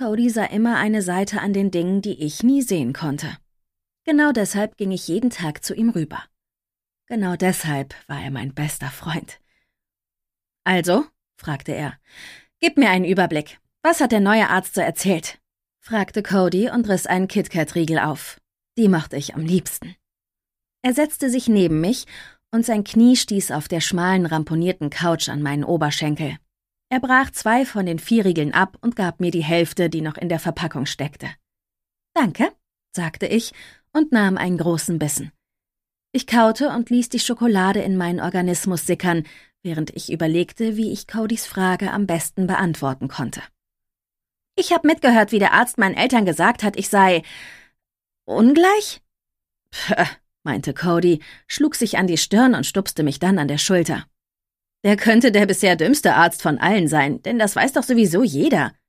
Cody sah immer eine Seite an den Dingen, die ich nie sehen konnte. Genau deshalb ging ich jeden Tag zu ihm rüber. Genau deshalb war er mein bester Freund. »Also?«, fragte er. »Gib mir einen Überblick. Was hat der neue Arzt so erzählt?«, fragte Cody und riss einen KitKat-Riegel auf. Die mochte ich am liebsten. Er setzte sich neben mich und sein Knie stieß auf der schmalen, ramponierten Couch an meinen Oberschenkel. Er brach 2 von den 4 Riegeln ab und gab mir die Hälfte, die noch in der Verpackung steckte. »Danke«, sagte ich und nahm einen großen Bissen. Ich kaute und ließ die Schokolade in meinen Organismus sickern, während ich überlegte, wie ich Codys Frage am besten beantworten konnte. »Ich habe mitgehört, wie der Arzt meinen Eltern gesagt hat, ich sei ungleich?« »Pff«, meinte Cody, schlug sich an die Stirn und stupste mich dann an der Schulter. »Der könnte der bisher dümmste Arzt von allen sein, denn das weiß doch sowieso jeder.«